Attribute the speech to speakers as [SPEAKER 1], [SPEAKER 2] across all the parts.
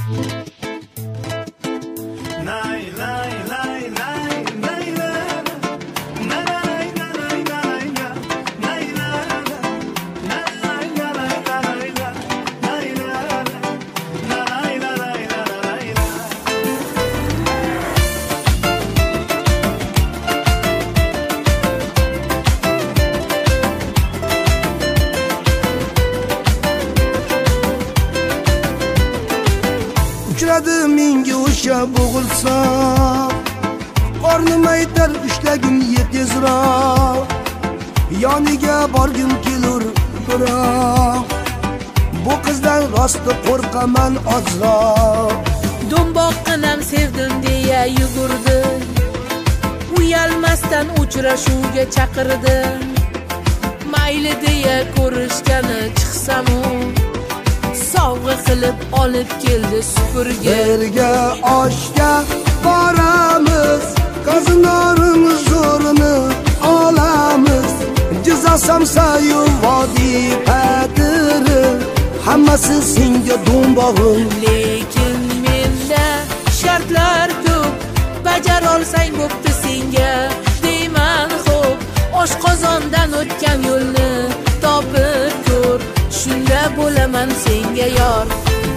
[SPEAKER 1] Uchradim menga o'sha bo'g'ilsam, qornim aytar ishlagim tezroq, yoniga borgim kelur biroq bu qizdan rosti qo'rqaman ozroq.
[SPEAKER 2] Do'mboqqinam sevdim deya yugurdi, uyalmasdan uchrashuvga chaqirdi. Mayli deya ko'rishgani chiqsamu, sovg'a qilib olib keldi supurgi.
[SPEAKER 1] Birga oshga boramiz, qazinorimiz zo'rini olamiz. Jizosam sayu vodiy qadiri, hammasi senga do'mbog'im.
[SPEAKER 2] Lekin menda shartlar ko'p, bajar olsang bo'pti senga deyman xo'p. Oshqozondan o'tgan yo'lni topib ko'r, shunda bo'laman senga yor.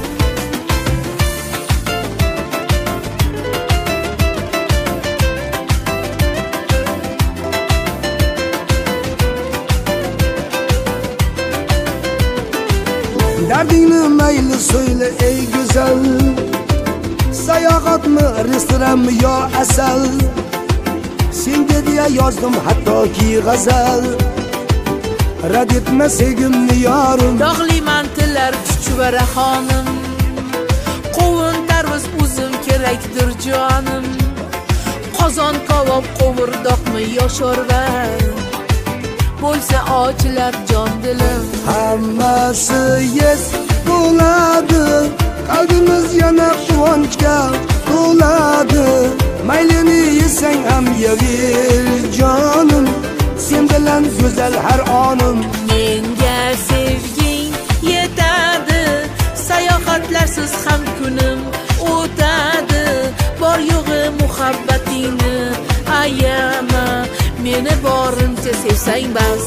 [SPEAKER 1] Dardingni mayli so'yla ey go'zal, sayohatmi, restoranmi yo asal, senga deya yozdim hattoki g'azal. Rad etma sevgimni yorim,
[SPEAKER 2] dog'li mantilar chuchvara xonim, qovun tarvuz o'zim kerakdir jonim. Qozon kabob qovurdoqmi yo sho'rva, bo'lsa ochlar jon dilim.
[SPEAKER 1] Hammasi yes bo'ladi, qalbimiz yana quvonchga to'ladi. Maylini yesang ham yever jonim, sen bilan go'zal har onim.
[SPEAKER 2] Menga sevging yetadi, sayohatlarsiz ham kunim o'tadi. Bor yo'g'i muhabbatingni ayama, meni borimcha sevsang bas.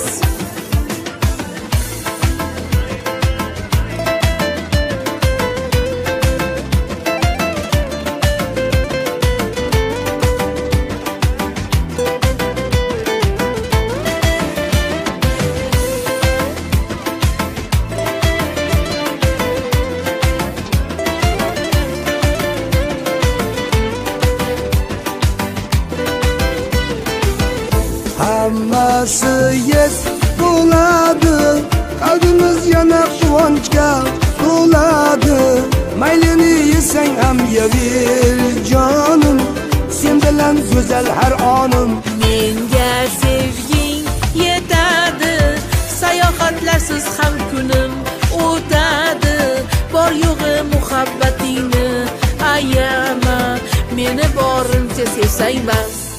[SPEAKER 1] Hammasi yes bo'ladi, qalbimiz yana quvonchga to'ladi. Maylini yesang ham yever jonim, sen bilan go'zal har onim.
[SPEAKER 2] Menga sevging yetadi, sayohatlarsiz ham kunim o'tadi. Bor yo'g'i muhabbatingni ayama, meni borimcha sevsang bas.